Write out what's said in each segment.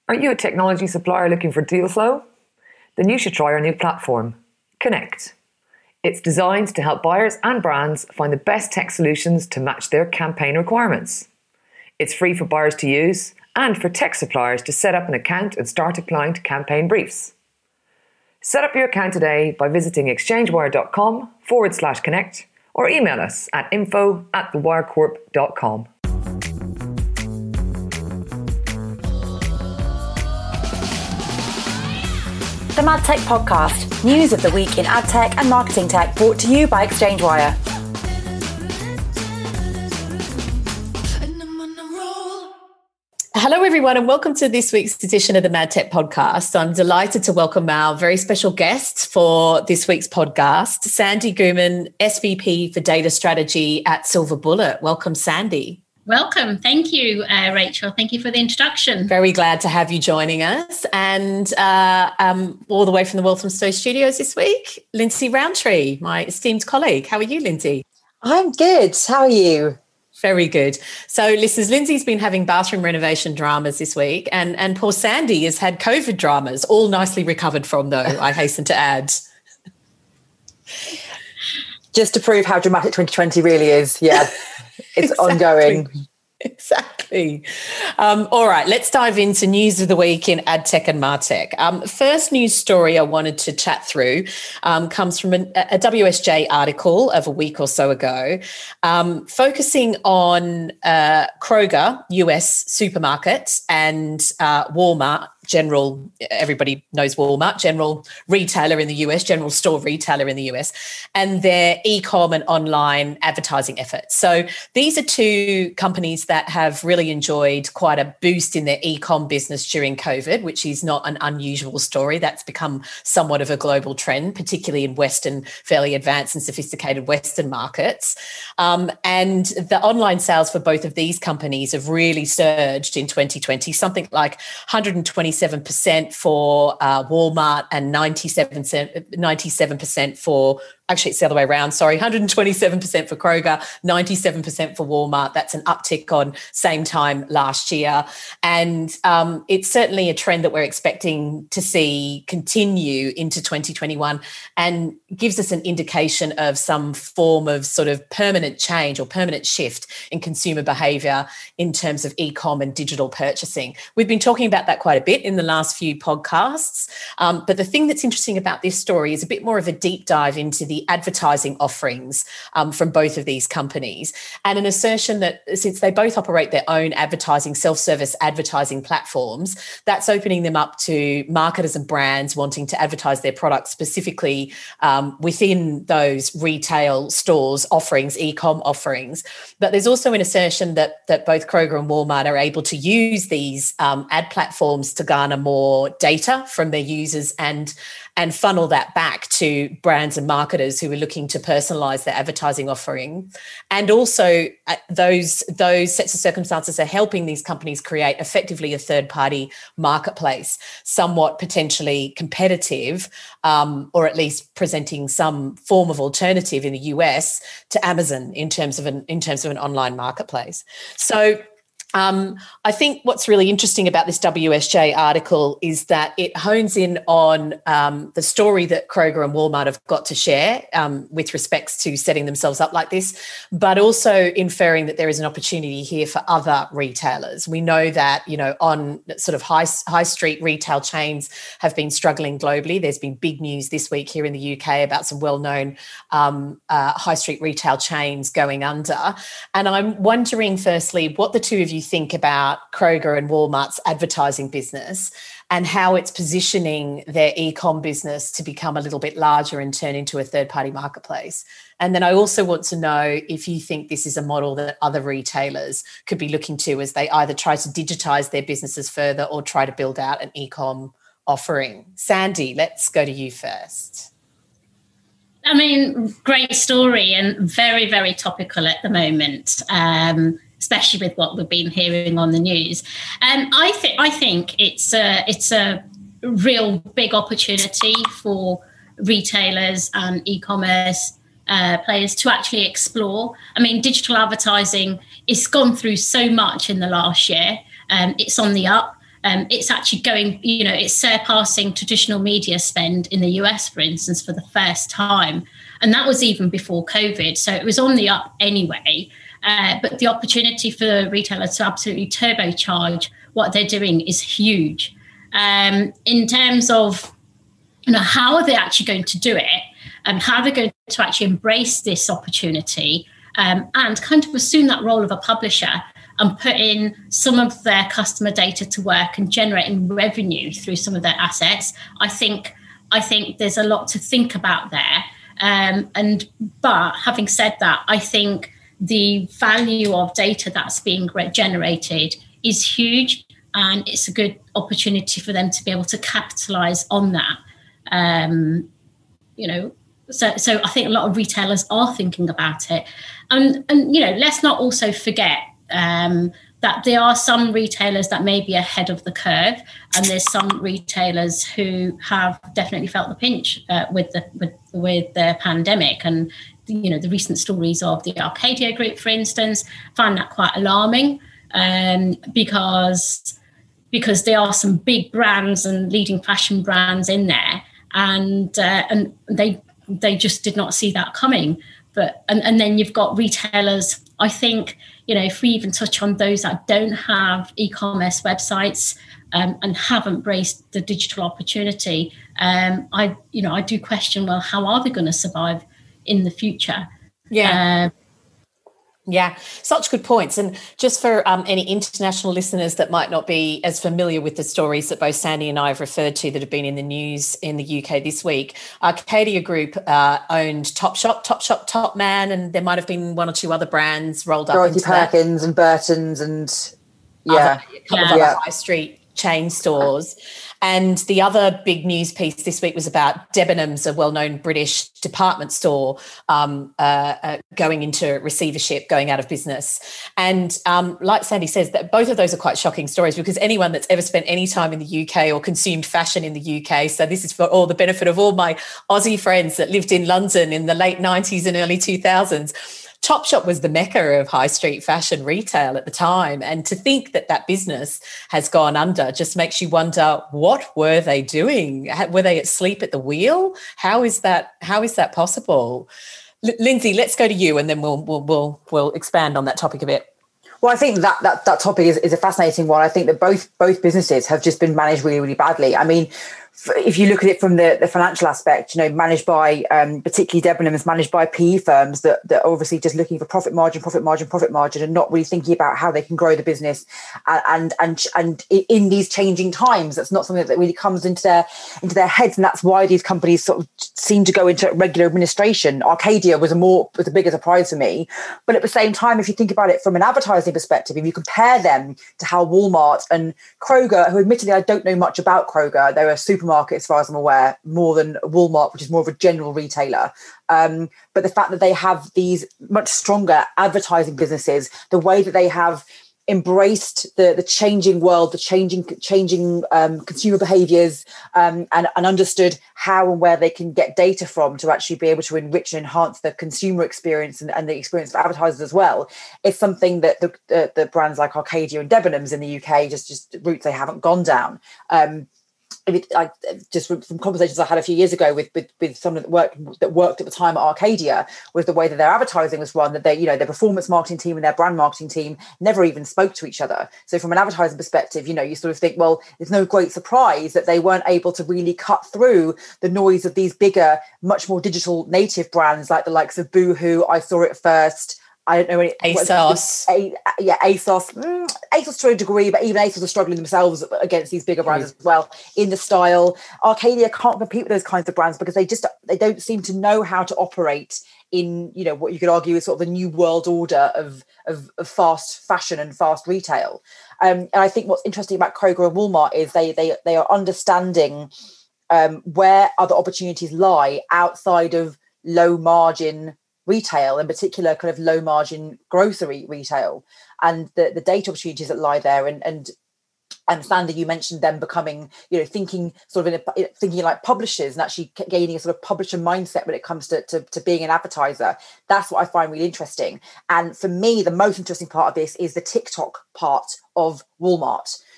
Are you a technology supplier looking for deal flow? Then you should try our new platform, Connect. It's designed to help buyers and brands find the best tech solutions to match their campaign requirements. It's free for buyers to use and for tech suppliers to set up an account and start applying to campaign briefs. Set up your account today by visiting exchangewire.com/connect or email us at info@thewirecorp.com. The Mad Tech Podcast, news of the week in ad tech and marketing tech, brought to you by ExchangeWire. Hello, everyone, and welcome to this week's edition of the Mad Tech Podcast. I'm delighted to welcome our very special guest for this week's podcast, Sandy Gooman, SVP for Data Strategy at Silver Bullet. Welcome, Sandy. Welcome. Thank you, Rachel. Thank you for the introduction. Very glad to have you joining us. And all the way from the Walthamstow studios this week, Lindsay Roundtree, my esteemed colleague. How are you, Lindsay? I'm good. How are you? Very good. So, listeners, Lindsay's been having bathroom renovation dramas this week, and poor Sandy has had COVID dramas, all nicely recovered from, though, I hasten to add. Just to prove how dramatic 2020 really is. Yeah, it's ongoing. Exactly. All right, let's dive into news of the week in AdTech and MarTech. First news story I wanted to chat through comes from a WSJ article of a week or so ago, focusing on Kroger, US supermarkets, and Walmart, everybody knows Walmart, general retailer in the US, general store retailer in the US, and their e-com and online advertising efforts. So these are two companies that have really enjoyed quite a boost in their e-com business during COVID, which is not an unusual story. That's become somewhat of a global trend, particularly in Western, fairly advanced and sophisticated Western markets. And the online sales for both of these companies have really surged in 2020, something like 127% for Walmart and 97% for, actually it's the other way around, 127% for Kroger, 97% for Walmart. That's an uptick on same time last year. And it's certainly a trend that we're expecting to see continue into 2021 and gives us an indication of some form of sort of permanent change or permanent shift in consumer behaviour in terms of e-com and digital purchasing. We've been talking about that quite a bit in the last few podcasts. But the thing that's interesting about this story is a bit more of a deep dive into the advertising offerings from both of these companies, and an assertion that since they both operate their own advertising, self-service advertising platforms, that's opening them up to marketers and brands wanting to advertise their products specifically within those retail stores offerings, e-com offerings. But there's also an assertion that both Kroger and Walmart are able to use these ad platforms to garner more data from their users and funnel that back to brands and marketers who are looking to personalize their advertising offering. And also those sets of circumstances are helping these companies create effectively a third-party marketplace, somewhat potentially competitive, or at least presenting some form of alternative in the US to Amazon in terms of an online marketplace. So I think what's really interesting about this WSJ article is that it hones in on the story that Kroger and Walmart have got to share with respects to setting themselves up like this, but also inferring that there is an opportunity here for other retailers. We know that, on sort of high street retail chains have been struggling globally. There's been big news this week here in the UK about some well-known high street retail chains going under. And I'm wondering, firstly, what the two of you think about Kroger and Walmart's advertising business and how it's positioning their e-com business to become a little bit larger and turn into a third-party marketplace. And then I also want to know if you think this is a model that other retailers could be looking to as they either try to digitize their businesses further or try to build out an e-com offering. Sandy, let's go to you first. I mean, great story and very, very topical at the moment. Especially with what we've been hearing on the news. I think it's a real big opportunity for retailers and e-commerce players to actually explore. I mean, digital advertising, it's gone through so much in the last year. It's on the up. It's actually going, it's surpassing traditional media spend in the US, for instance, for the first time. And that was even before COVID. So it was on the up anyway. But the opportunity for retailers to absolutely turbocharge what they're doing is huge. In terms of, how are they actually going to do it, and how they're going to actually embrace this opportunity, and kind of assume that role of a publisher and put in some of their customer data to work and generating revenue through some of their assets. I think there's a lot to think about there. But having said that, I think the value of data that's being generated is huge, and it's a good opportunity for them to be able to capitalize on that. So I think a lot of retailers are thinking about it. And let's not also forget that there are some retailers that may be ahead of the curve, and there's some retailers who have definitely felt the pinch with the pandemic. And the recent stories of the Arcadia Group, for instance, find that quite alarming, because there are some big brands and leading fashion brands in there, and they just did not see that coming. But and then you've got retailers, I think, if we even touch on those that don't have e-commerce websites and have embraced the digital opportunity, I do question, well, how are they going to survive in the future? Yeah, such good points. And just for any international listeners that might not be as familiar with the stories that both Sandy and I have referred to that have been in the news in the UK this week, Arcadia Group owned Topshop, Topman, and there might have been one or two other brands rolled up Dorothy into Perkins and Burton's and a couple of other high street chain stores. And the other big news piece this week was about Debenhams, a well-known British department store, going into receivership, going out of business. And like Sandy says, that both of those are quite shocking stories, because anyone that's ever spent any time in the UK or consumed fashion in the UK, so this is for all the benefit of all my Aussie friends that lived in London in the late 90s and early 2000s, Topshop was the mecca of high street fashion retail at the time. And to think that business has gone under just makes you wonder, what were they doing? Were they asleep at the wheel? How is that possible? Lindsay, let's go to you, and then we'll expand on that topic a bit. Well, I think that topic is a fascinating one. I think that both businesses have just been managed really, really badly. I mean, if you look at it from the financial aspect, managed by, particularly Debenhams, managed by PE firms that are obviously just looking for profit margin, and not really thinking about how they can grow the business. And in these changing times, that's not something that really comes into their heads. And that's why these companies sort of seem to go into regular administration. Arcadia was a bigger surprise for me. But at the same time, if you think about it from an advertising perspective, if you compare them to how Walmart and Kroger, who admittedly I don't know much about Kroger, they're a supermarket as far as I'm aware, more than Walmart, which is more of a general retailer. But the fact that they have these much stronger advertising businesses, the way that they have embraced the changing world, the changing consumer behaviours, and understood how and where they can get data from to actually be able to enrich and enhance the consumer experience and the experience of advertisers as well. It's something that the brands like Arcadia and Debenhams in the UK just routes they haven't gone down. Just from conversations I had a few years ago with someone that worked at the time at Arcadia, was the way that their advertising was run, that their performance marketing team and their brand marketing team never even spoke to each other. So from an advertising perspective, you sort of think, well, it's no great surprise that they weren't able to really cut through the noise of these bigger, much more digital native brands like the likes of Boohoo, I Saw It First, I don't know any ASOS. ASOS to a degree, but even ASOS are struggling themselves against these bigger brands as well in the style. Arcadia can't compete with those kinds of brands because they don't seem to know how to operate in what you could argue is sort of the new world order of fast fashion and fast retail. And I think what's interesting about Kroger and Walmart is they are understanding where other opportunities lie outside of low margin retail, in particular kind of low margin grocery retail, and the data opportunities that lie there. And Sandy, you mentioned them becoming, thinking like publishers and actually gaining a sort of publisher mindset when it comes to being an advertiser. That's what I find really interesting. And for me, the most interesting part of this is the TikTok part of Walmart.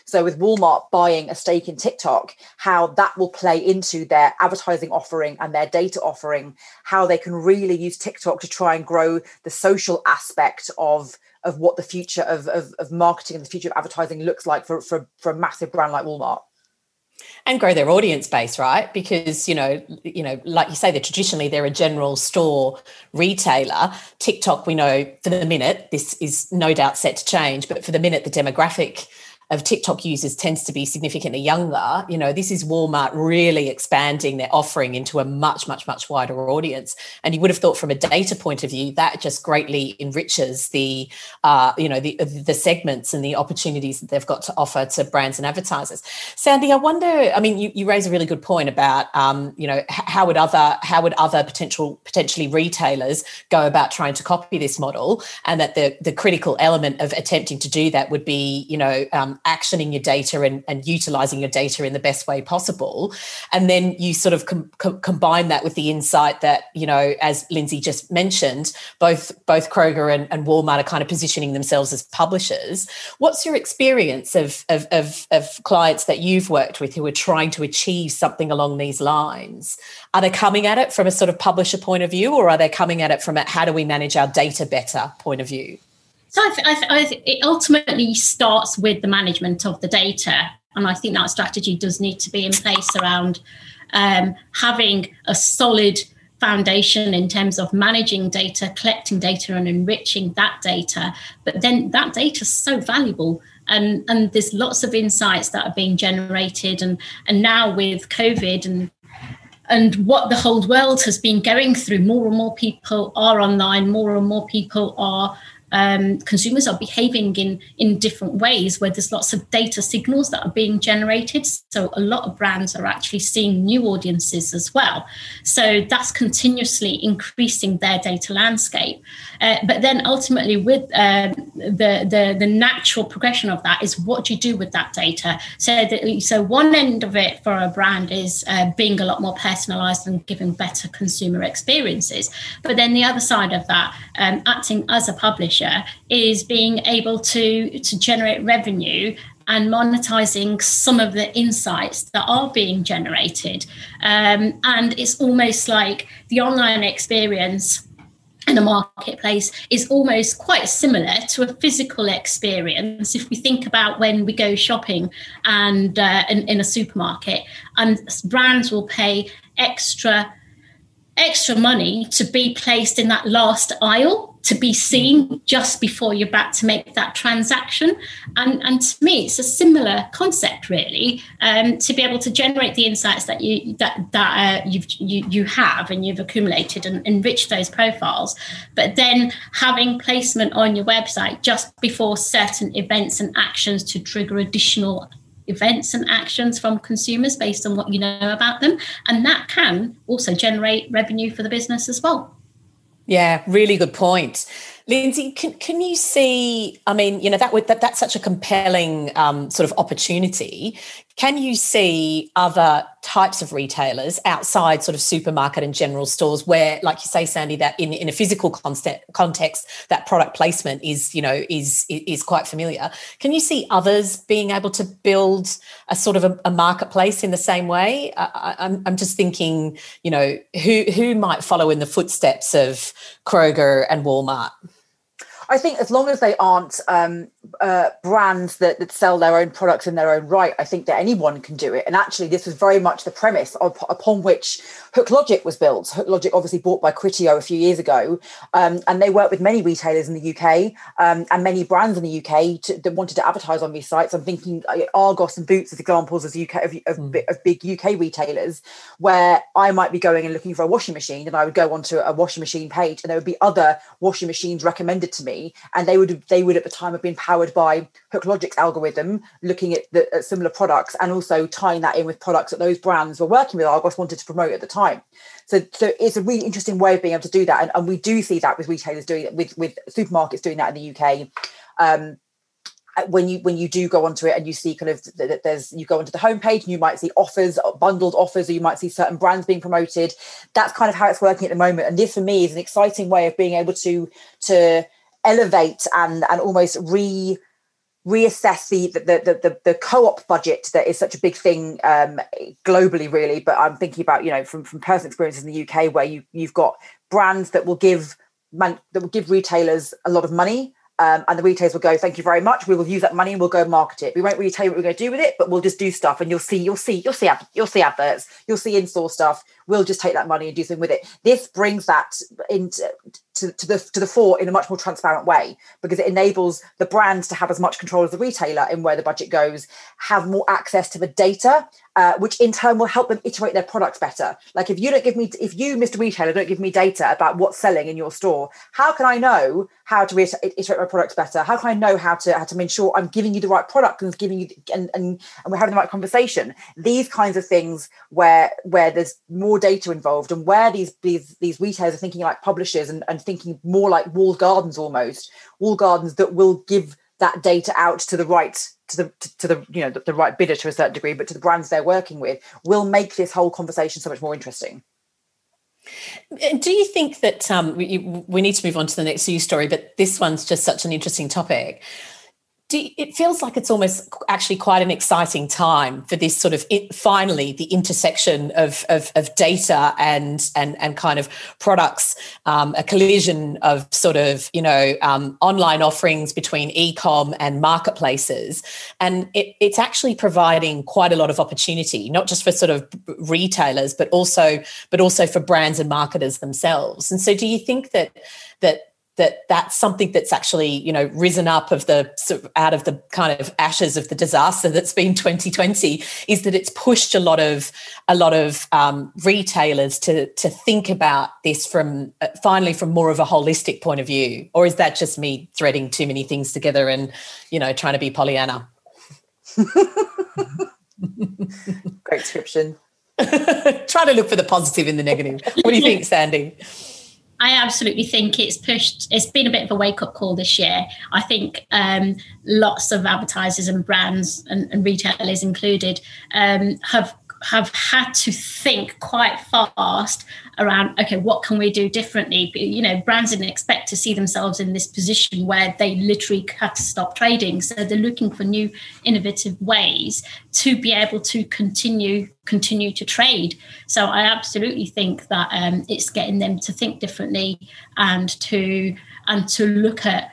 So with Walmart buying a stake in TikTok, how that will play into their advertising offering and their data offering, how they can really use TikTok to try and grow the social aspect of what the future of marketing and the future of advertising looks like for a massive brand like Walmart. And grow their audience base, right? Because, like you say, they're a general store retailer. TikTok, we know for the minute, this is no doubt set to change, but for the minute, the demographic of TikTok users tends to be significantly younger. This is Walmart really expanding their offering into a much, much, much wider audience. And you would have thought from a data point of view, that just greatly enriches the segments and the opportunities that they've got to offer to brands and advertisers. Sandy, I wonder, you raise a really good point about, how would other potentially retailers go about trying to copy this model, and that the critical element of attempting to do that would be, actioning your data and utilizing your data in the best way possible. And then you sort of combine that with the insight that, as Lindsay just mentioned, both Kroger and Walmart are kind of positioning themselves as publishers. What's your experience of clients that you've worked with who are trying to achieve something along these lines? Are they coming at it from a sort of publisher point of view, or are they coming at it from a how do we manage our data better point of view? So it ultimately starts with the management of the data. And I think that strategy does need to be in place around having a solid foundation in terms of managing data, collecting data and enriching that data. But then that data is so valuable. And there's lots of insights that are being generated. And now with COVID and what the whole world has been going through, more and more people are online, more and more people are consumers are behaving in different ways, where there's lots of data signals that are being generated. So a lot of brands are actually seeing new audiences as well. So that's continuously increasing their data landscape. But then ultimately with the natural progression of that is what do you do with that data? So one end of it for a brand is being a lot more personalized and giving better consumer experiences. But then the other side of that, acting as a publisher, is being able to generate revenue and monetizing some of the insights that are being generated. And it's almost like the online experience in a marketplace is almost quite similar to a physical experience. If we think about when we go shopping and in a supermarket, and brands will pay extra money to be placed in that last aisle, to be seen just before you're about to make that transaction. And to me, it's a similar concept, really, to be able to generate the insights that you have and you've accumulated and enrich those profiles, but then having placement on your website just before certain events and actions to trigger additional events and actions from consumers based on what you know about them. And that can also generate revenue for the business as well. Yeah, really good point. Lindsay, can you see, that's such a compelling sort of opportunity. Can you see other types of retailers outside sort of supermarket and general stores where, like you say, Sandy, that in a physical context, that product placement is quite familiar? Can you see others being able to build a sort of a marketplace in the same way? I'm just thinking, who might follow in the footsteps of Kroger and Walmart? I think as long as they aren't brands that sell their own products in their own right, I think that anyone can do it. And actually, this was very much the premise upon which HookLogic was built. HookLogic obviously bought by Criteo a few years ago, and they work with many retailers in the UK and many brands in the UK that wanted to advertise on these sites. I'm thinking Argos and Boots as examples of big UK retailers, where I might be going and looking for a washing machine, and I would go onto a washing machine page, and there would be other washing machines recommended to me, and they would at the time have been powered by HookLogic's algorithm, looking at similar products and also tying that in with products that those brands were working with Argos wanted to promote at the time. So it's a really interesting way of being able to do that, and we do see that with retailers doing it, with supermarkets doing that in the UK. When you do go onto it and you see kind of you go onto the homepage and you might see offers, bundled offers, or you might see certain brands being promoted. That's kind of how it's working at the moment, and this for me is an exciting way of being able to elevate and almost reassess the co-op budget that is such a big thing globally, really. But I'm thinking about, from personal experiences in the UK, where you've got brands that will give retailers a lot of money. And the retailers will go, thank you very much. We will use that money and we'll go market it. We won't really tell you what we're going to do with it, but we'll just do stuff, and you'll see adverts, you'll see in-store stuff. We'll just take that money and do something with it. This brings that into to the fore in a much more transparent way, because it enables the brands to have as much control as the retailer in where the budget goes, have more access to the data, which in turn will help them iterate their products better. Like if you, Mr. Retailer, don't give me data about what's selling in your store, how can I know how to iterate my products better? How can I know how to make sure I'm giving you the right product and giving you and we're having the right conversation? These kinds of things where there's more data involved, and where these retailers are thinking like publishers and thinking more like walled gardens, that will give that data out to the right the right bidder to a certain degree, but to the brands they're working with, will make this whole conversation so much more interesting. Do you think that we need to move on to the next news story, but this one's just such an interesting topic? It feels like it's almost actually quite an exciting time for this sort of finally the intersection of data and kind of products, a collision of sort of online offerings between e-com and marketplaces, and it's actually providing quite a lot of opportunity, not just for sort of retailers, but also for brands and marketers themselves. And so, do you think that's something that's actually, risen up out of the kind of ashes of the disaster that's been 2020, is that it's pushed a lot of retailers to think about this from more of a holistic point of view? Or is that just me threading too many things together and, trying to be Pollyanna? Great description. Try to look for the positive in the negative. What do you think, Sandy? I absolutely think it's been a bit of a wake-up call this year. I think lots of advertisers and brands and retailers included have had to think quite fast around, okay, what can we do differently? Brands didn't expect to see themselves in this position where they literally had to stop trading. So they're looking for new innovative ways to be able to continue to trade. So I absolutely think that it's getting them to think differently and to look at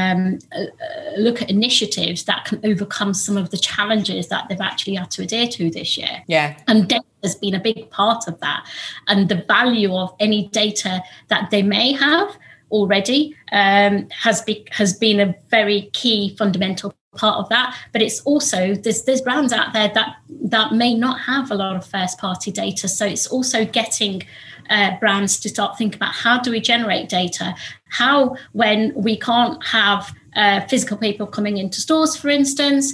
initiatives that can overcome some of the challenges that they've actually had to adhere to this year. Yeah. And data has been a big part of that. And the value of any data that they may have already has been a very key fundamental part of that. But it's also there's brands out there that may not have a lot of first party data. So it's also getting brands to start thinking about, how do we generate data? How, when we can't have physical people coming into stores, for instance,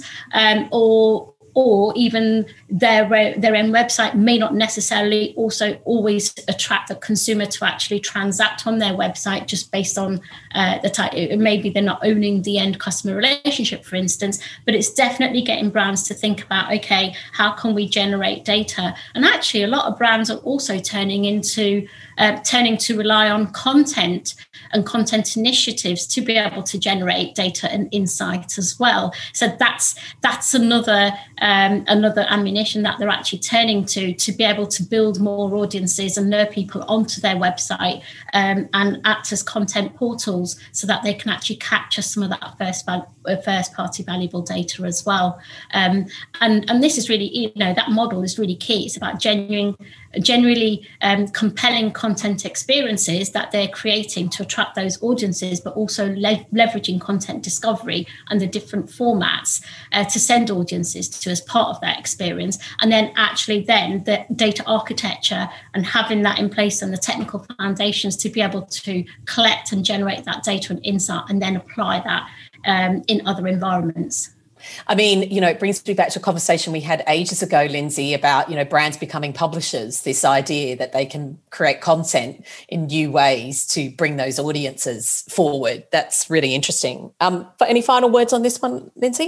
or even their own website may not necessarily also always attract the consumer to actually transact on their website just based on the type. Maybe they're not owning the end customer relationship, for instance, but it's definitely getting brands to think about, okay, how can we generate data? And actually a lot of brands are also turning to rely on content and content initiatives to be able to generate data and insight as well. So that's another ammunition that they're actually turning to be able to build more audiences and lure people onto their website and act as content portals so that they can actually capture some of that first party valuable data as well. And this is really, that model is really key. It's about genuinely compelling content experiences that they're creating to attract those audiences, but also leveraging content discovery and the different formats to send audiences to as part of that experience. And then the data architecture and having that in place and the technical foundations to be able to collect and generate that data and insight and then apply that in other environments. I mean, it brings me back to a conversation we had ages ago, Lindsay, about, brands becoming publishers, this idea that they can create content in new ways to bring those audiences forward. That's really interesting. But any final words on this one, Lindsay?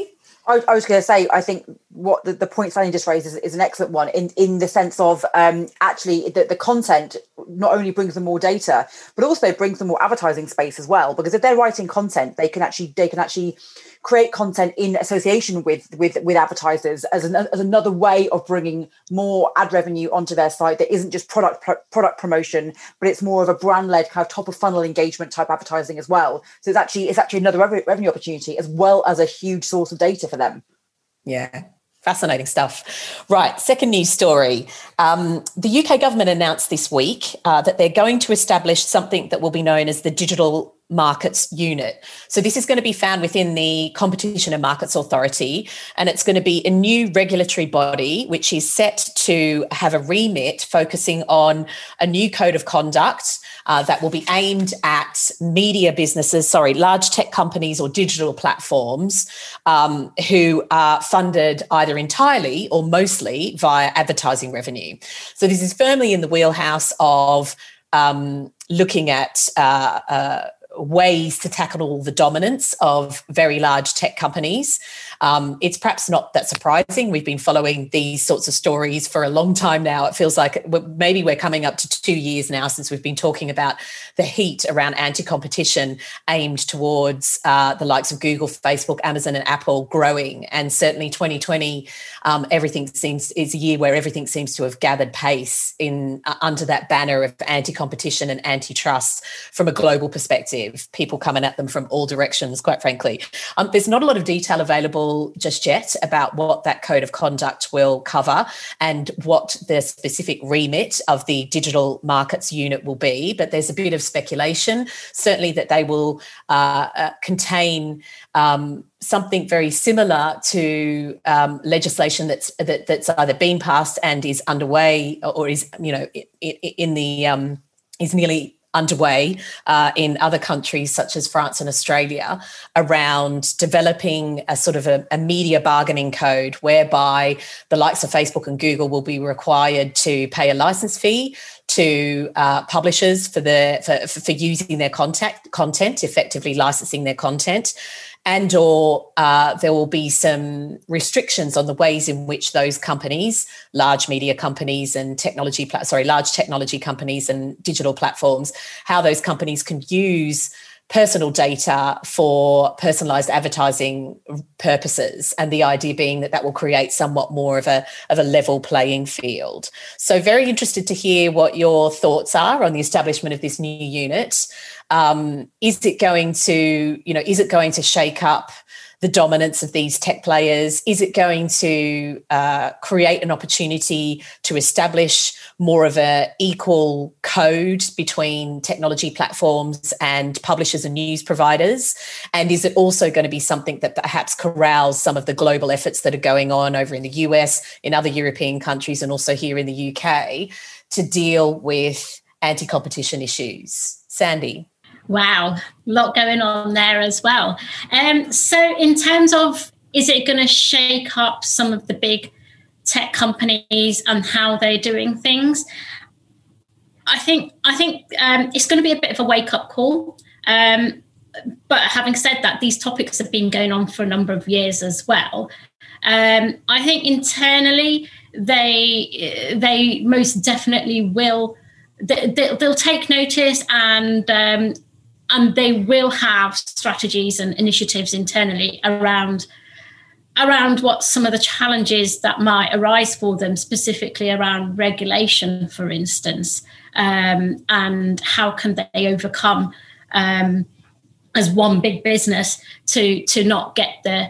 I was going to say, I think what the point Sally just raised is an excellent one in the sense of actually the content not only brings them more data, but also brings them more advertising space as well. Because if they're writing content, they can actually create content in association with advertisers as another way of bringing more ad revenue onto their site that isn't just product promotion, but it's more of a brand-led kind of top of funnel engagement type advertising as well. So it's actually another revenue opportunity as well as a huge source of data for them. Yeah. Fascinating stuff. Right, second news story. The UK government announced this week that they're going to establish something that will be known as the Digital Markets Unit. So this is going to be found within the Competition and Markets Authority, and it's going to be a new regulatory body which is set to have a remit focusing on a new code of conduct that will be aimed at media businesses, large tech companies or digital platforms who are funded either entirely or mostly via advertising revenue. So this is firmly in the wheelhouse of looking at ways to tackle the dominance of very large tech companies. It's perhaps not that surprising. We've been following these sorts of stories for a long time now. It feels like maybe we're coming up to 2 years now since we've been talking about the heat around anti-competition aimed towards the likes of Google, Facebook, Amazon and Apple growing. And certainly 2020, is a year where everything seems to have gathered pace under that banner of anti-competition and antitrust from a global perspective. People coming at them from all directions, quite frankly. There's not a lot of detail available just yet about what that code of conduct will cover and what the specific remit of the Digital Markets Unit will be, but there's a bit of speculation, certainly that they will contain something very similar to legislation that's either been passed and is underway or is is nearly underway in other countries such as France and Australia around developing a sort of a media bargaining code whereby the likes of Facebook and Google will be required to pay a license fee to publishers for using their content, effectively licensing their content. And or there will be some restrictions on the ways in which those companies, large media companies and large technology companies and digital platforms, how those companies can use personal data for personalised advertising purposes, and the idea being that will create somewhat more of a level playing field. So very interested to hear what your thoughts are on the establishment of this new unit. Is it going to shake up the dominance of these tech players? Is it going to create an opportunity to establish more of an equal code between technology platforms and publishers and news providers? And is it also going to be something that perhaps corrals some of the global efforts that are going on over in the US, in other European countries, and also here in the UK to deal with anti-competition issues? Sandy? Wow, a lot going on there as well. So in terms of, is it going to shake up some of the big tech companies and how they're doing things? I think it's going to be a bit of a wake-up call. But having said that, these topics have been going on for a number of years as well. I think internally they most definitely will. They'll take notice and they will have strategies and initiatives internally around what some of the challenges that might arise for them, specifically around regulation, for instance, and how can they overcome as one big business to not get the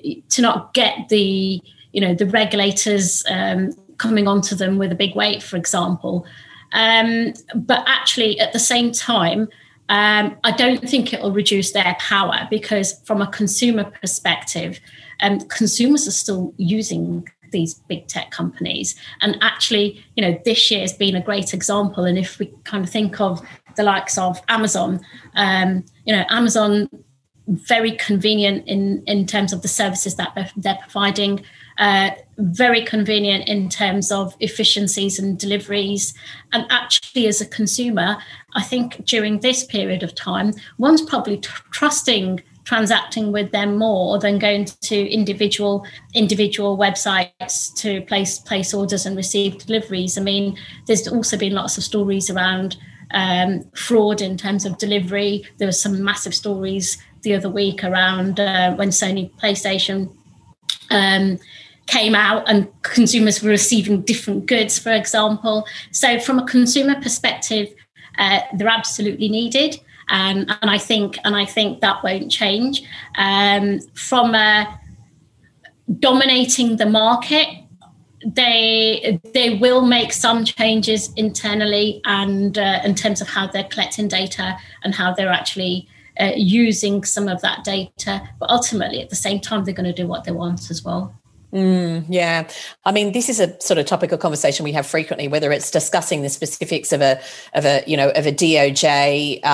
regulators coming onto them with a big weight, for example. But actually, at the same time, I don't think it will reduce their power, because from a consumer perspective, consumers are still using these big tech companies. And actually, this year has been a great example. And if we kind of think of the likes of Amazon, Amazon, very convenient in terms of the services that they're providing, very convenient in terms of efficiencies and deliveries. And actually, as a consumer, I think during this period of time, one's probably trusting transacting with them more than going to individual websites to place orders and receive deliveries. I mean, there's also been lots of stories around fraud in terms of delivery. There were some massive stories the other week around when Sony PlayStation came out and consumers were receiving different goods, for example. So from a consumer perspective, they're absolutely needed. And I think that won't change. From dominating the market, they will make some changes internally and in terms of how they're collecting data and how they're actually using some of that data. But ultimately, at the same time, they're going to do what they want as well. Yeah. I mean, this is a sort of topical conversation we have frequently, whether it's discussing the specifics of a DOJ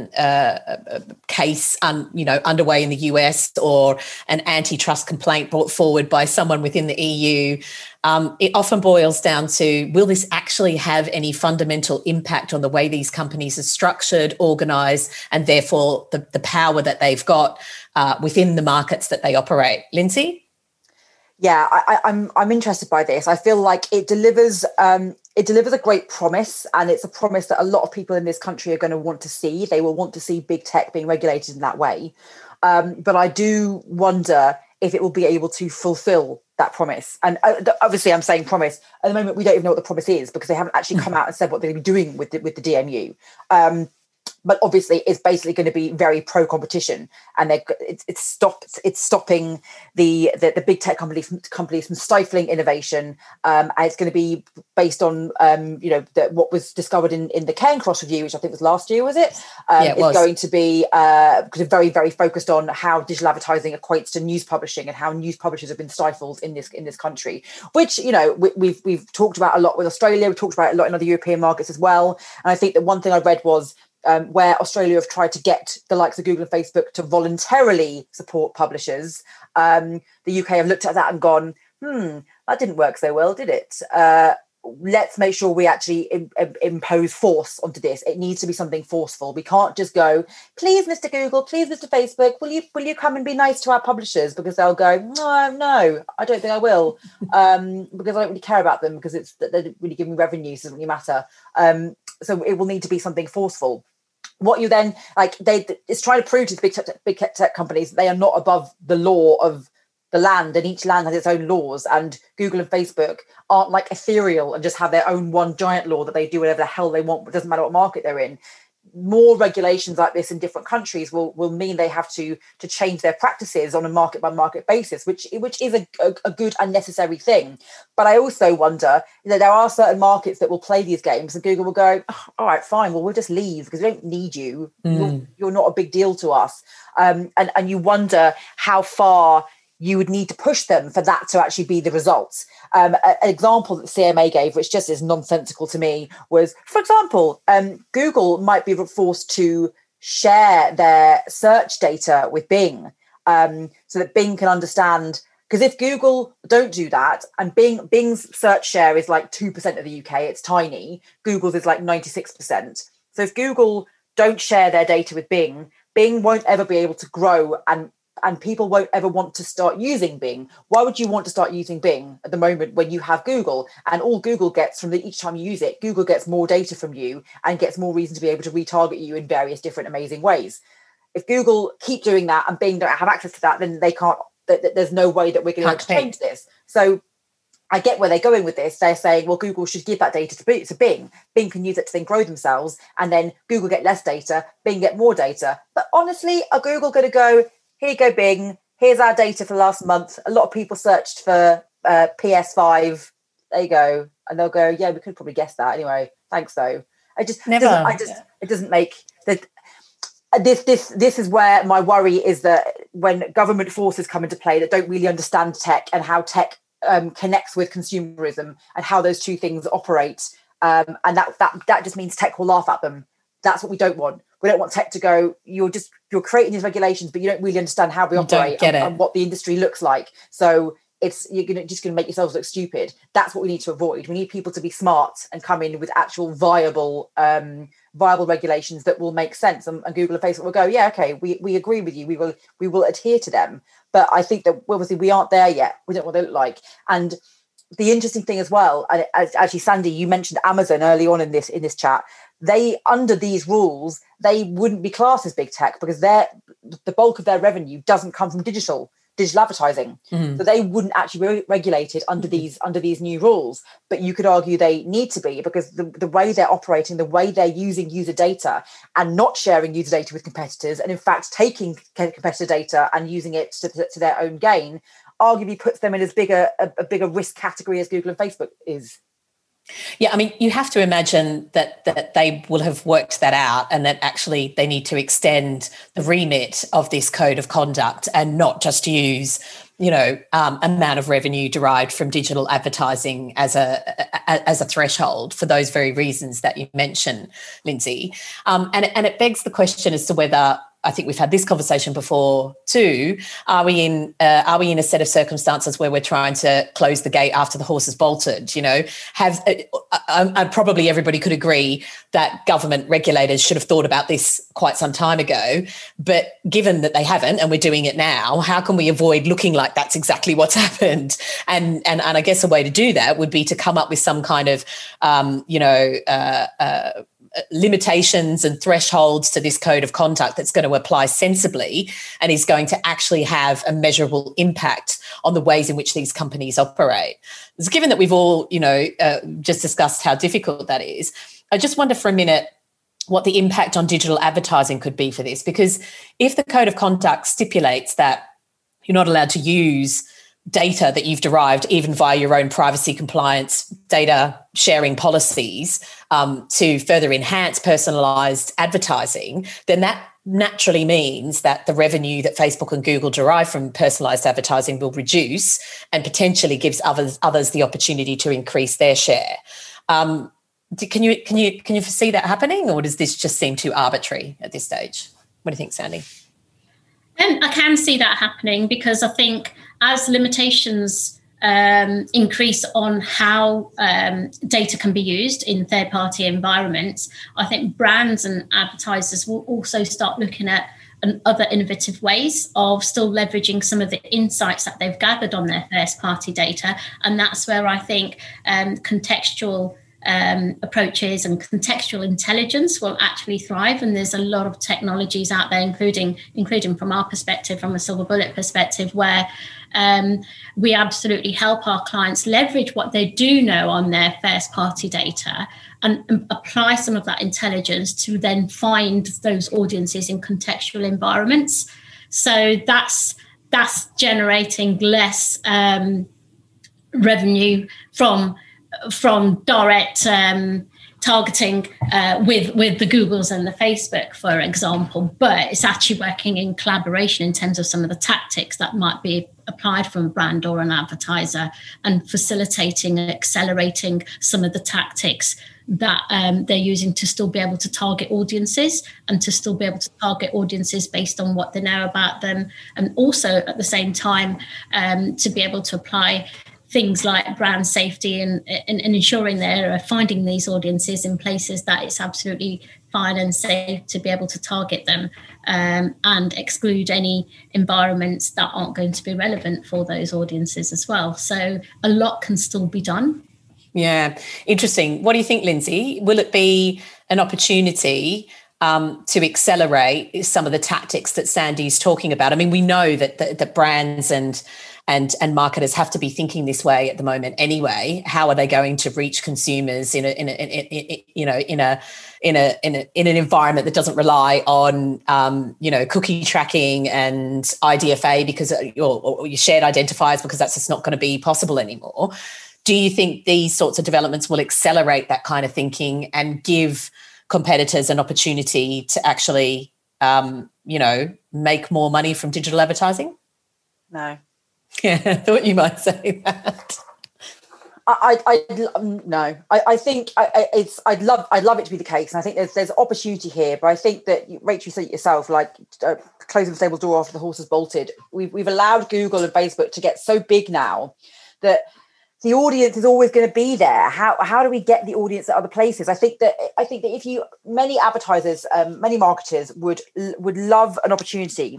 case, underway in the US, or an antitrust complaint brought forward by someone within the EU. It often boils down to, will this actually have any fundamental impact on the way these companies are structured, organised, and therefore the power that they've got within the markets that they operate? Lindsay? Yeah, I'm interested by this. I feel like it delivers a great promise, and it's a promise that a lot of people in this country are going to want to see. They will want to see big tech being regulated in that way. But I do wonder if it will be able to fulfill that promise. And obviously I'm saying promise. At the moment, we don't even know what the promise is because they haven't actually come out and said what they're going to be doing with the DMU. But obviously, it's basically going to be very pro-competition, and it's stopping the big tech companies from stifling innovation. And it's going to be based on what was discovered in the Cairncross review, which I think was last year, was it? It was. It's going to be very, very focused on how digital advertising equates to news publishing and how news publishers have been stifled in this country. Which we've talked about a lot with Australia. We've talked about it a lot in other European markets as well. And I think that one thing I read was, where Australia have tried to get the likes of Google and Facebook to voluntarily support publishers, the UK have looked at that and gone, that didn't work so well, did it? Let's make sure we actually impose force onto this. It needs to be something forceful. We can't just go, please, Mr. Google, please, Mr. Facebook, will you come and be nice to our publishers? Because they'll go, no, I don't think I will, because I don't really care about them, because they're really giving revenue, so it doesn't really matter. So it will need to be something forceful. What you then it's trying to prove to the big tech companies that they are not above the law of the land, and each land has its own laws, and Google and Facebook aren't like ethereal and just have their own one giant law that they do whatever the hell they want. It doesn't matter what market they're in. More regulations like this in different countries will mean they have to change their practices on a market by market basis, which is a good and necessary thing. But I also wonder that there are certain markets that will play these games, and Google will go, all right, fine, well, we'll just leave because we don't need you. You're not a big deal to us. And you wonder how far you would need to push them for that to actually be the results. An example that CMA gave, which just is nonsensical to me, was, for example, Google might be forced to share their search data with Bing, so that Bing can understand. Because if Google don't do that, and Bing's search share is like 2% of the UK, it's tiny. Google's is like 96%. So if Google don't share their data with Bing won't ever be able to grow, and people won't ever want to start using Bing. Why would you want to start using Bing at the moment when you have Google? And all Google gets from each time you use it, Google gets more data from you and gets more reason to be able to retarget you in various different amazing ways. If Google keep doing that and Bing don't have access to that, then they can't. There's no way that we're going to change this. So I get where they're going with this. They're saying, well, Google should give that data to Bing. Bing can use it to then grow themselves, and then Google get less data, Bing get more data. But honestly, are Google going to go, here you go, Bing, here's our data for last month. A lot of people searched for PS5. There you go. And they'll go, yeah, we could probably guess that. Anyway, thanks, though. It doesn't make that. This is where my worry is, that when government forces come into play that don't really understand tech and how tech connects with consumerism and how those two things operate, and that just means tech will laugh at them. That's what we don't want. We don't want tech to go, you're creating these regulations, but you don't really understand how we operate and what the industry looks like. So you're just going to make yourselves look stupid. That's what we need to avoid. We need people to be smart and come in with actual viable regulations that will make sense. And Google and Facebook will go, yeah, okay, we agree with you. We will adhere to them. But I think that obviously we aren't there yet. We don't know what they look like. And the interesting thing as well, and actually, Sandy, you mentioned Amazon early on in this chat. They, under these rules, they wouldn't be classed as big tech because the bulk of their revenue doesn't come from digital advertising. So they wouldn't actually be regulated under these new rules. But you could argue they need to be, because the way they're operating, the way they're using user data and not sharing user data with competitors, and in fact taking competitor data and using it to their own gain, arguably puts them in as big a bigger risk category as Google and Facebook is. Yeah, I mean, you have to imagine that they will have worked that out, and that actually they need to extend the remit of this code of conduct and not just use, amount of revenue derived from digital advertising as a threshold for those very reasons that you mentioned, Lindsay. And it begs the question as to whether, I think we've had this conversation before too, are we in a set of circumstances where we're trying to close the gate after the horse has bolted? Probably everybody could agree that government regulators should have thought about this quite some time ago, but given that they haven't and we're doing it now, how can we avoid looking like that's exactly what's happened? And I guess a way to do that would be to come up with some kind of limitations and thresholds to this code of conduct that's going to apply sensibly and is going to actually have a measurable impact on the ways in which these companies operate. So given that we've all, just discussed how difficult that is, I just wonder for a minute what the impact on digital advertising could be for this, because if the code of conduct stipulates that you're not allowed to use data that you've derived, even via your own privacy compliance data sharing policies, to further enhance personalised advertising, then that naturally means that the revenue that Facebook and Google derive from personalised advertising will reduce and potentially gives others the opportunity to increase their share. Can you foresee that happening, or does this just seem too arbitrary at this stage? What do you think, Sandy? I can see that happening, because I think as limitations increase on how data can be used in third-party environments, I think brands and advertisers will also start looking at other innovative ways of still leveraging some of the insights that they've gathered on their first-party data. And that's where I think contextual approaches and contextual intelligence will actually thrive. And there's a lot of technologies out there, including from our perspective, from a Silver Bullet perspective, where we absolutely help our clients leverage what they do know on their first party data and apply some of that intelligence to then find those audiences in contextual environments. So that's generating less revenue from direct targeting with the Googles and the Facebook, for example, but it's actually working in collaboration in terms of some of the tactics that might be applied from a brand or an advertiser, and facilitating and accelerating some of the tactics that they're using to still be able to target audiences, and to still be able to target audiences based on what they know about them, and also at the same time to be able to apply things like brand safety and ensuring they're finding these audiences in places that it's absolutely fine and safe to be able to target them, and exclude any environments that aren't going to be relevant for those audiences as well. So a lot can still be done. Yeah, interesting. What do you think, Lindsay? Will it be an opportunity to accelerate some of the tactics that Sandy's talking about? I mean, we know that brands and marketers have to be thinking this way at the moment anyway. How are they going to reach consumers in an environment that doesn't rely on cookie tracking and IDFA because or your shared identifiers, because that's just not going to be possible anymore? Do you think these sorts of developments will accelerate that kind of thinking and give competitors an opportunity to actually make more money from digital advertising? No. Yeah, I thought you might say that. No. I think I'd love it to be the case, and I think there's opportunity here. But I think that Rachel, you said it yourself, like closing the stable door after the horse has bolted. We've allowed Google and Facebook to get so big now that the audience is always going to be there. How do we get the audience at other places? I think that if many advertisers, many marketers would love an opportunity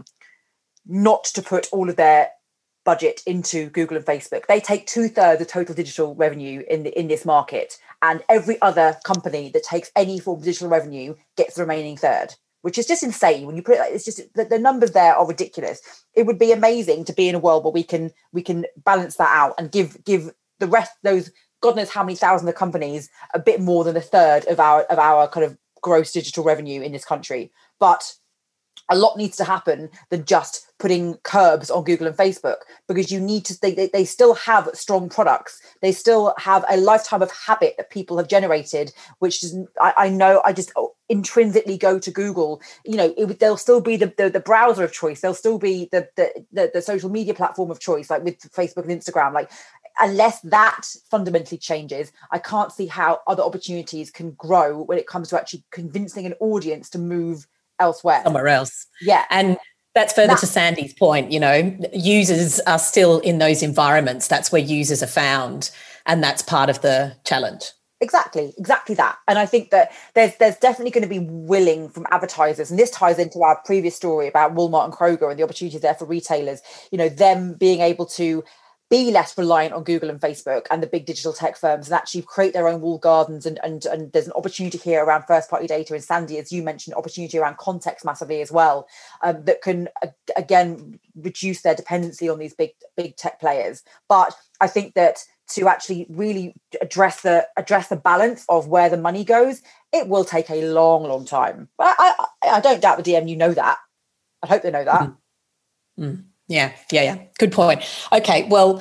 not to put all of their budget into Google and Facebook. They take 2/3 of total digital revenue in this market, and every other company that takes any form of digital revenue gets the remaining third, which is just insane. When you put it, it's just the numbers there are ridiculous. It would be amazing to be in a world where we can balance that out and give the rest, those God knows how many thousands of companies, a bit more than a third of our kind of gross digital revenue in this country. But a lot needs to happen than just putting curbs on Google and Facebook, because you need to, they still have strong products. They still have a lifetime of habit that people have generated, which is, I know, I just intrinsically go to Google. You know, they'll still be the browser of choice. They'll still be the social media platform of choice, like with Facebook and Instagram. Like, unless that fundamentally changes, I can't see how other opportunities can grow when it comes to actually convincing an audience to move elsewhere, somewhere else. Yeah. And that's further to Sandy's point, you know, users are still in those environments. That's where users are found, and that's part of the challenge. Exactly that. And I think that there's definitely going to be willing from advertisers, and this ties into our previous story about Walmart and Kroger and the opportunities there for retailers, you know, them being able to be less reliant on Google and Facebook and the big digital tech firms, and actually create their own walled gardens. And there's an opportunity here around first party data. And Sandy, as you mentioned, opportunity around context massively as well, that can again reduce their dependency on these big tech players. But I think that to actually really address the balance of where the money goes, it will take a long time. But I don't doubt the DM, you know that. I hope they know that. Mm-hmm. Yeah. Good point. Okay, well,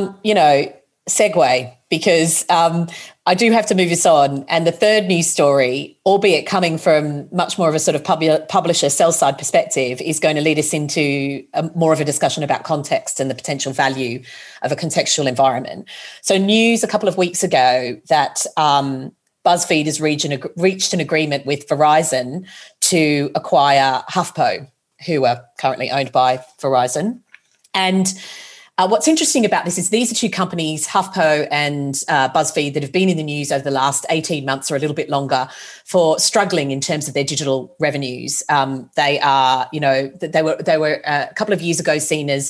segue, because I do have to move us on. And the third news story, albeit coming from much more of a sort of publisher sell-side perspective, is going to lead us into more of a discussion about context and the potential value of a contextual environment. So news a couple of weeks ago that BuzzFeed has reached an agreement with Verizon to acquire HuffPo, who are currently owned by Verizon. And what's interesting about this is these are two companies, HuffPo and BuzzFeed, that have been in the news over the last 18 months or a little bit longer for struggling in terms of their digital revenues. They are, they were a couple of years ago seen as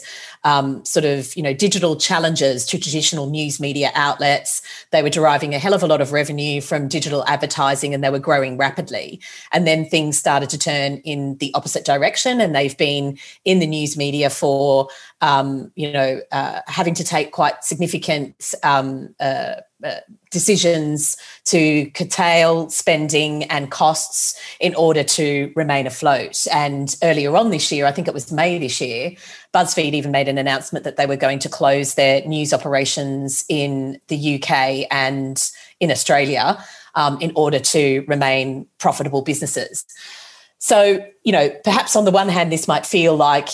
digital challenges to traditional news media outlets. They were deriving a hell of a lot of revenue from digital advertising, and they were growing rapidly. And then things started to turn in the opposite direction, and they've been in the news media for, having to take quite significant decisions to curtail spending and costs in order to remain afloat. And earlier on this year, I think it was May this year, BuzzFeed even made an announcement that they were going to close their news operations in the UK and in Australia in order to remain profitable businesses. So, perhaps on the one hand, this might feel like,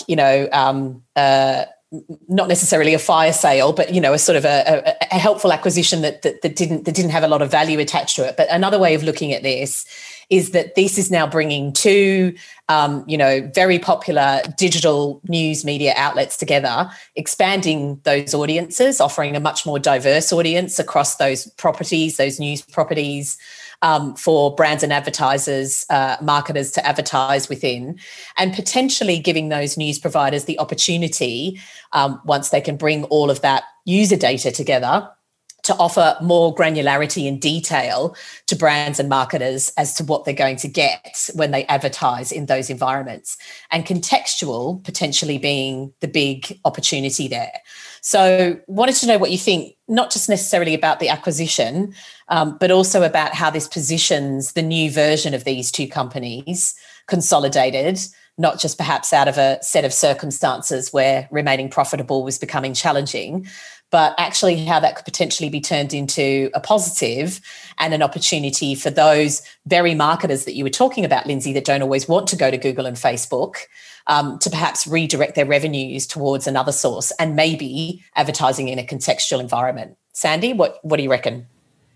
not necessarily a fire sale, but a sort of a helpful acquisition that didn't have a lot of value attached to it. But another way of looking at this is that this is now bringing two, very popular digital news media outlets together, expanding those audiences, offering a much more diverse audience across those properties, those news properties, for brands and advertisers, marketers to advertise within, and potentially giving those news providers the opportunity, once they can bring all of that user data together, to offer more granularity and detail to brands and marketers as to what they're going to get when they advertise in those environments, and contextual potentially being the big opportunity there. So wanted to know what you think, not just necessarily about the acquisition, but also about how this positions the new version of these two companies consolidated, not just perhaps out of a set of circumstances where remaining profitable was becoming challenging, but actually how that could potentially be turned into a positive and an opportunity for those very marketers that you were talking about, Lindsay, that don't always want to go to Google and Facebook, to perhaps redirect their revenues towards another source, and maybe advertising in a contextual environment. Sandy, what do you reckon?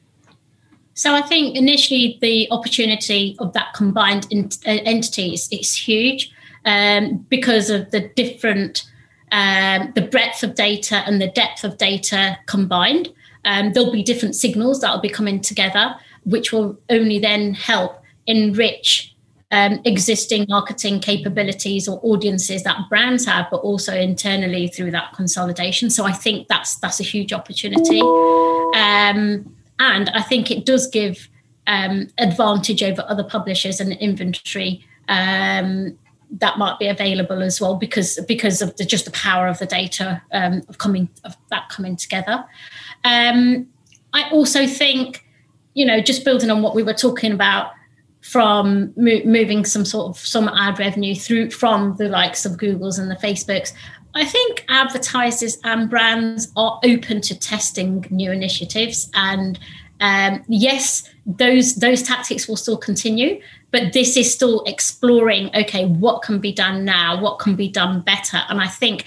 So I think initially the opportunity of that combined entity is huge because of the different, the breadth of data and the depth of data combined. There'll be different signals that will be coming together, which will only then help enrich existing marketing capabilities or audiences that brands have, but also internally through that consolidation. So I think that's a huge opportunity. And I think it does give advantage over other publishers and inventory that might be available as well because of just the power of the data of that coming together. I also think, just building on what we were talking about from moving some ad revenue through from the likes of Google's and the Facebooks, I think advertisers and brands are open to testing new initiatives. And yes, those tactics will still continue, but this is still exploring, okay, what can be done now? What can be done better? And I think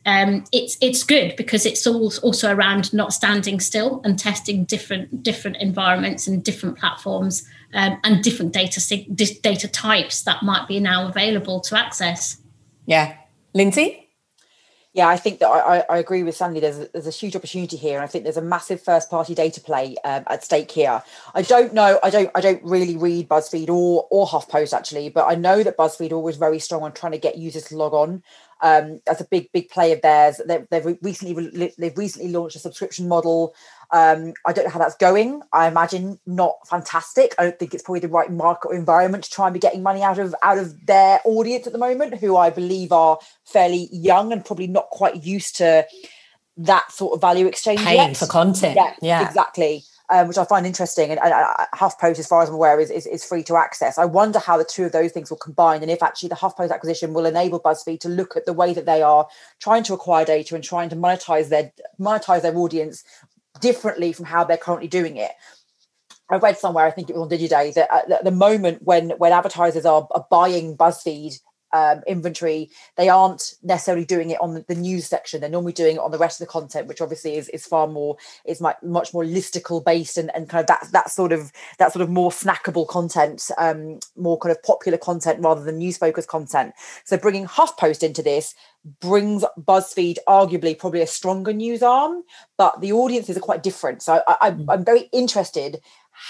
it's good because it's also around not standing still and testing different environments and different platforms and different data types that might be now available to access. Yeah. Lindsay? Yeah, I think that I agree with Sandy. There's a huge opportunity here, and I think there's a massive first-party data play at stake here. I don't know. I don't really read BuzzFeed or HuffPost actually, but I know that BuzzFeed are always very strong on trying to get users to log on. That's a big play of theirs. They've recently launched a subscription model. I don't know how that's going. I imagine not fantastic. I don't think it's probably the right market environment to try and be getting money out of their audience at the moment, who I believe are fairly young and probably not quite used to that sort of value exchange paying for content. Yeah, exactly. Which I find interesting. And HuffPost, as far as I'm aware, is free to access. I wonder how the two of those things will combine, and if actually the HuffPost acquisition will enable BuzzFeed to look at the way that they are trying to acquire data and trying to monetize their audience differently from how they're currently doing it. I read somewhere, I think it was on DigiDay, that at the moment when advertisers are buying BuzzFeed inventory, they aren't necessarily doing it on the news section. They're normally doing it on the rest of the content, which obviously is far more, is much more listicle based and kind of that sort of more snackable content, more kind of popular content rather than news focused content. So bringing HuffPost into this brings BuzzFeed arguably probably a stronger news arm, but the audiences are quite different. So I'm very interested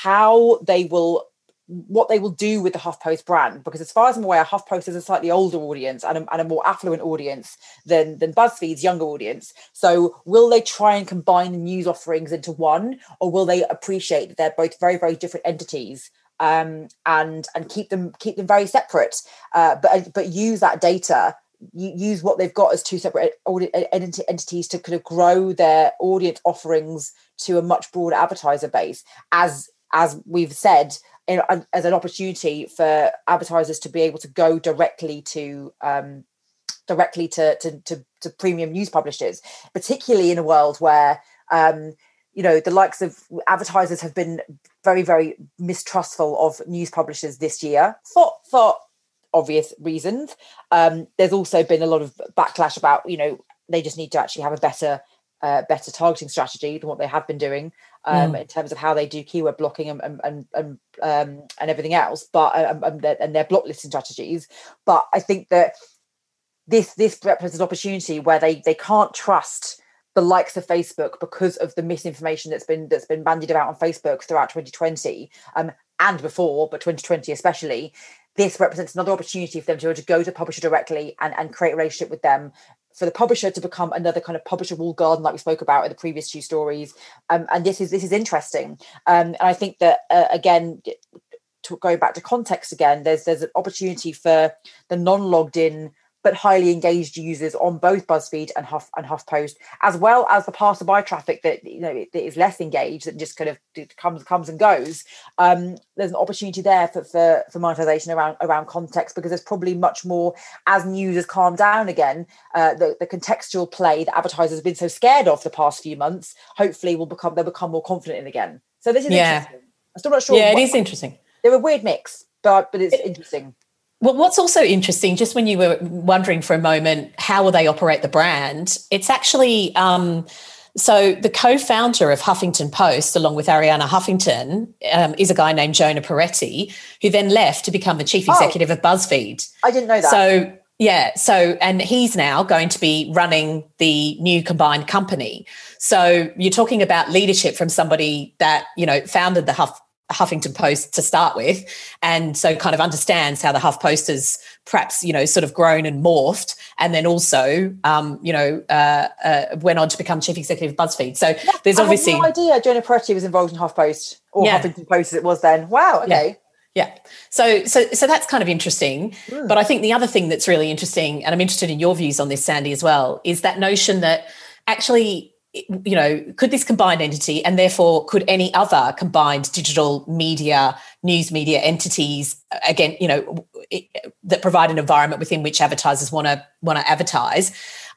what they will do with the HuffPost brand, because as far as I'm aware, HuffPost is a slightly older audience and a more affluent audience than BuzzFeed's younger audience. So will they try and combine the news offerings into one, or will they appreciate that they're both very, very different entities and keep them very separate, but use that data, use what they've got as two separate entities to kind of grow their audience offerings to a much broader advertiser base, as we've said, as an opportunity for advertisers to be able to go directly to premium news publishers, particularly in a world where the likes of advertisers have been very, very mistrustful of news publishers this year for obvious reasons. There's also been a lot of backlash about they just need to actually have a better targeting strategy than what they have been doing in terms of how they do keyword blocking and everything else, but and their block listing strategies. But I think that this represents an opportunity where they can't trust the likes of Facebook because of the misinformation that's been bandied about on Facebook throughout 2020 and before, but 2020 especially. This represents another opportunity for them to be able to go to the publisher directly and create a relationship with them, for the publisher to become another kind of publisher walled garden like we spoke about in the previous two stories. And this is interesting. And I think that, again, going back to context again, there's an opportunity for the non-logged in but highly engaged users on both BuzzFeed and HuffPost, as well as the passerby traffic that that is less engaged, that just kind of comes and goes. There's an opportunity there for monetization around context, because there's probably much more, as news has calmed down again, the contextual play that advertisers have been so scared of the past few months, hopefully they'll become more confident in again. So this is interesting. I'm still not sure. Yeah, it is interesting. They're a weird mix, but it's interesting. Well, what's also interesting, just when you were wondering for a moment, how will they operate the brand? It's actually So the co-founder of Huffington Post, along with Arianna Huffington, is a guy named Jonah Peretti, who then left to become the chief executive of BuzzFeed. I didn't know that. So, yeah. So, and he's now going to be running the new combined company. So you're talking about leadership from somebody that, founded the Huffington Post to start with, and so kind of understands how the HuffPost has perhaps, sort of grown and morphed, and then also, went on to become chief executive of BuzzFeed. So there's obviously... I had no idea Jonah Peretti was involved in HuffPost, or Huffington Post as it was then. Wow, okay. Yeah. So that's kind of interesting. But I think the other thing that's really interesting, and I'm interested in your views on this, Sandy, as well, is that notion that actually, could this combined entity, and therefore could any other combined digital media, news media entities, again, that provide an environment within which advertisers want to advertise,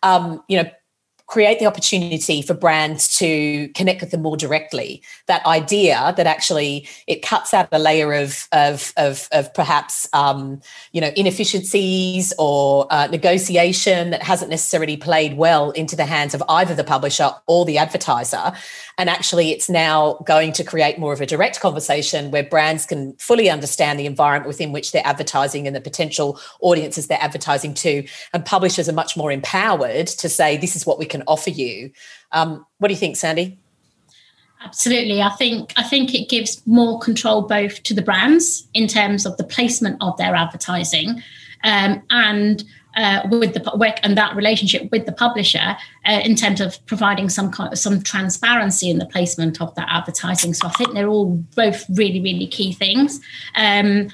create the opportunity for brands to connect with them more directly. That idea that actually it cuts out a layer of perhaps inefficiencies or negotiation that hasn't necessarily played well into the hands of either the publisher or the advertiser. And actually it's now going to create more of a direct conversation where brands can fully understand the environment within which they're advertising and the potential audiences they're advertising to. And publishers are much more empowered to say, this is what we can offer you. What do you think, Sandy? Absolutely. I think it gives more control both to the brands in terms of the placement of their advertising, and with the work and that relationship with the publisher in terms of providing some transparency in the placement of that advertising. So I think they're all both really, really key things, and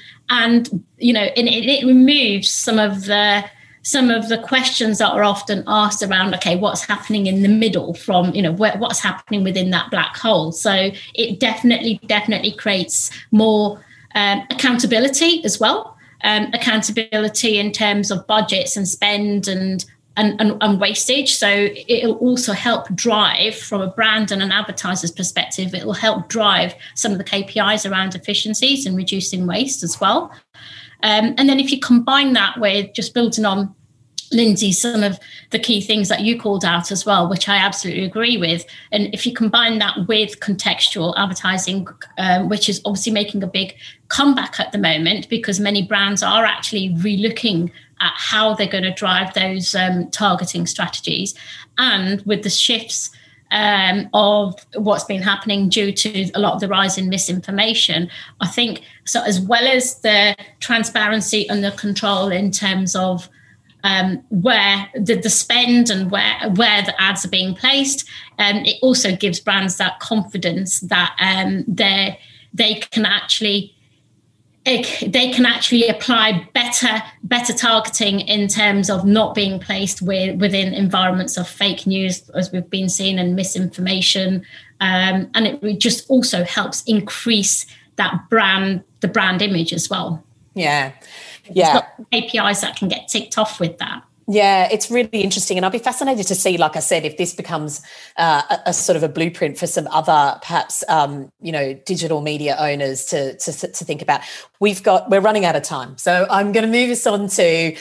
it removes some of the questions that are often asked around, okay, what's happening in the middle from, what's happening within that black hole. So it definitely creates more accountability as well. Accountability in terms of budgets and spend and wastage. So it'll also help drive, from a brand and an advertiser's perspective, it will help drive some of the KPIs around efficiencies and reducing waste as well. And then if you combine that with, just building on Lindsay, some of the key things that you called out as well, which I absolutely agree with. And if you combine that with contextual advertising, which is obviously making a big comeback at the moment, because many brands are actually relooking at how they're going to drive those targeting strategies. And with the shifts of what's been happening due to a lot of the rise in misinformation, I think, so as well as the transparency and the control in terms of where the spend and where the ads are being placed, it also gives brands that confidence that they can actually apply better targeting in terms of not being placed within environments of fake news, as we've been seeing, and misinformation, and it just also helps increase the brand image as well. Yeah. There's got KPIs that can get ticked off with that. Yeah, it's really interesting. And I'll be fascinated to see, like I said, if this becomes a sort of a blueprint for some other, perhaps, digital media owners to think about. We're running out of time. So I'm going to move us on to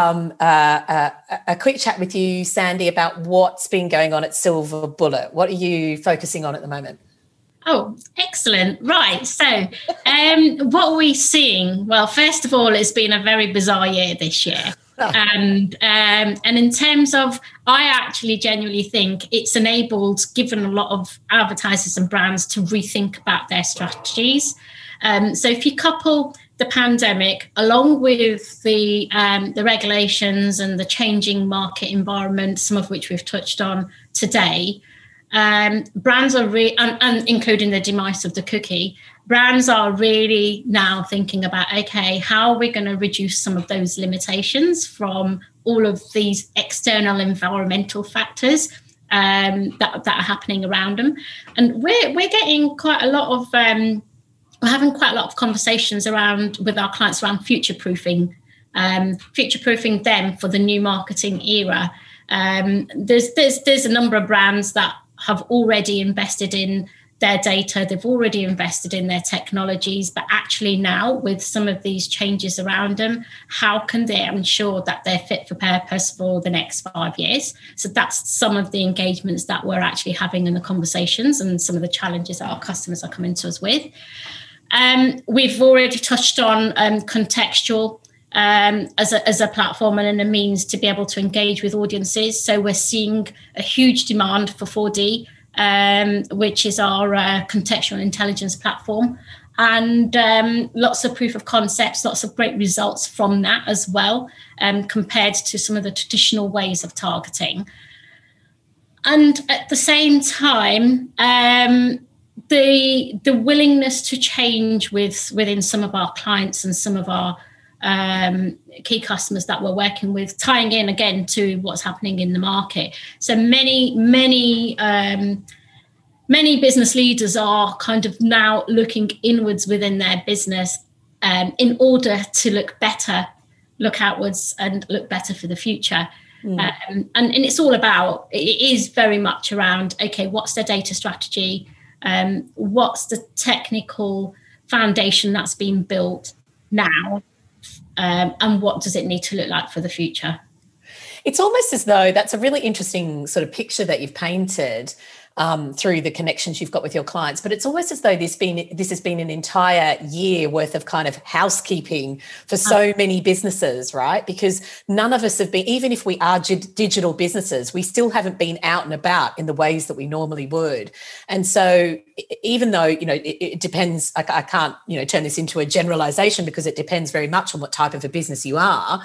a quick chat with you, Sandy, about what's been going on at Silver Bullet. What are you focusing on at the moment? Oh, excellent. Right. So what are we seeing? Well, first of all, it's been a very bizarre year this year. And in terms of, I actually genuinely think it's given a lot of advertisers and brands to rethink about their strategies. So if you couple the pandemic along with the regulations and the changing market environment, some of which we've touched on today, brands are and including the demise of the cookie, brands are really now thinking about, okay, how are we going to reduce some of those limitations from all of these external environmental factors that are happening around them. And we're getting quite a lot of we're having quite a lot of conversations with our clients around future-proofing them for the new marketing era. There's a number of brands that have already invested in their data, they've already invested in their technologies, but actually now with some of these changes around them, how can they ensure that they're fit for purpose for the next 5 years? So that's some of the engagements that we're actually having in the conversations and some of the challenges that our customers are coming to us with. We've already touched on contextual as a platform and a means to be able to engage with audiences. So we're seeing a huge demand for 4D, which is our contextual intelligence platform, and lots of proof of concepts, lots of great results from that as well, compared to some of the traditional ways of targeting. And at the same time, the willingness to change within some of our clients and some of our key customers that we're working with, tying in again to what's happening in the market. So many business leaders are kind of now looking inwards within their business in order to look outwards and look better for the future. And it's all about, it is very much around, okay, what's their data strategy? What's the technical foundation that's been built now? And what does it need to look like for the future? It's almost as though that's a really interesting sort of picture that you've painted through the connections you've got with your clients. But it's almost as though this has been an entire year worth of kind of housekeeping for so many businesses, right? Because none of us have been, even if we are digital businesses, we still haven't been out and about in the ways that we normally would. And so even though, it depends, I can't, turn this into a generalization because it depends very much on what type of a business you are.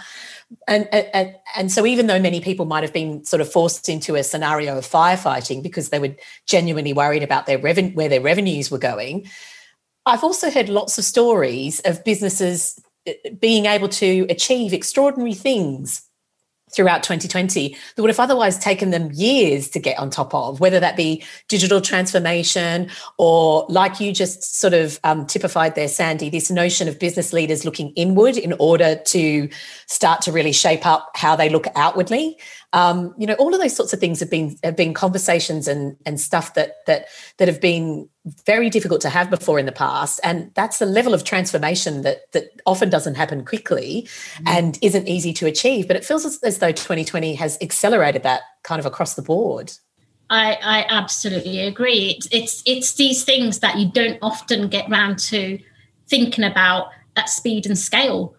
And so even though many people might have been sort of forced into a scenario of firefighting because they were genuinely worried about where their revenues were going, I've also heard lots of stories of businesses being able to achieve extraordinary things throughout 2020 that would have otherwise taken them years to get on top of, whether that be digital transformation or, like you just sort of typified there, Sandy, this notion of business leaders looking inward in order to start to really shape up how they look outwardly. All of those sorts of things have been conversations and stuff that have been very difficult to have before in the past. And that's a level of transformation that often doesn't happen quickly and isn't easy to achieve. But it feels as though 2020 has accelerated that kind of across the board. I absolutely agree. It's these things that you don't often get round to thinking about at speed and scale.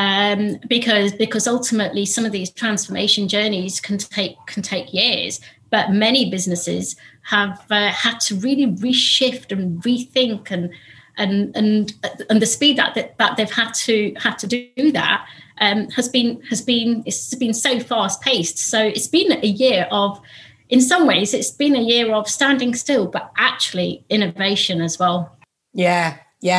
Because ultimately some of these transformation journeys can take years, but many businesses have had to really reshift and rethink and the speed that they've had to do that has been so fast paced. So it's been a year of, in some ways, it's been a year of standing still, but actually innovation as well. Yeah.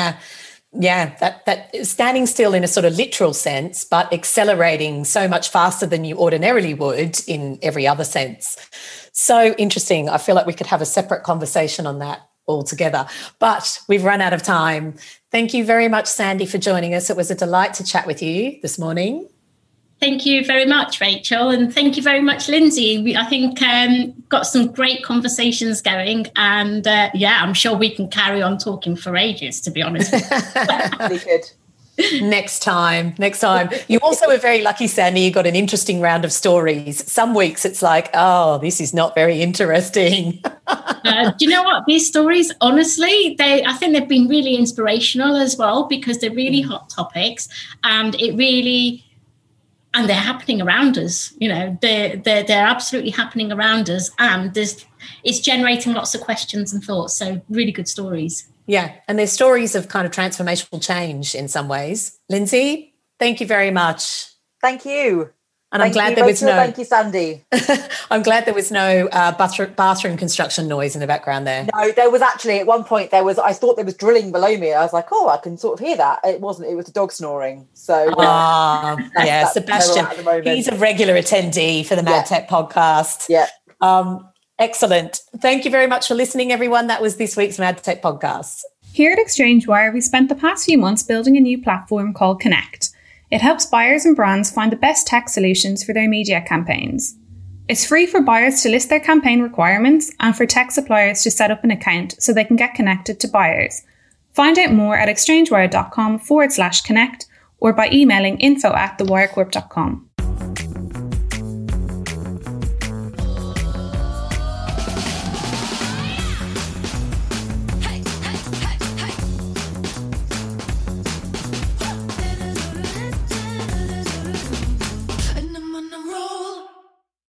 That standing still in a sort of literal sense, but accelerating so much faster than you ordinarily would in every other sense. So interesting. I feel like we could have a separate conversation on that altogether, but we've run out of time. Thank you very much, Sandy, for joining us. It was a delight to chat with you this morning. Thank you very much, Rachel. And thank you very much, Lindsay. I think got some great conversations going. And I'm sure we can carry on talking for ages, to be honest. Really good. Next time. You also were very lucky, Sandy. You got an interesting round of stories. Some weeks it's like, oh, this is not very interesting. Do you know what? These stories, honestly, I think they've been really inspirational as well, because they're really hot topics, and and they're happening around us. They're absolutely happening around us, and it's generating lots of questions and thoughts. So really good stories. Yeah, and they're stories of kind of transformational change in some ways. Lindsay, thank you very much. Thank you. And I'm glad there was no. Thank you, Sandy. I'm glad there was no bathroom construction noise in the background there. No, there was actually at one point I thought there was drilling below me. I was like, oh, I can sort of hear that. It wasn't. It was a dog snoring. So yeah, Sebastian. He's a regular attendee for the Mad Tech podcast. Yeah. Excellent. Thank you very much for listening, everyone. That was this week's Mad Tech podcast. Here at Exchange Wire, we spent the past few months building a new platform called Connect. It helps buyers and brands find the best tech solutions for their media campaigns. It's free for buyers to list their campaign requirements and for tech suppliers to set up an account so they can get connected to buyers. Find out more at exchangewire.com/connect or by emailing info@thewirecorp.com.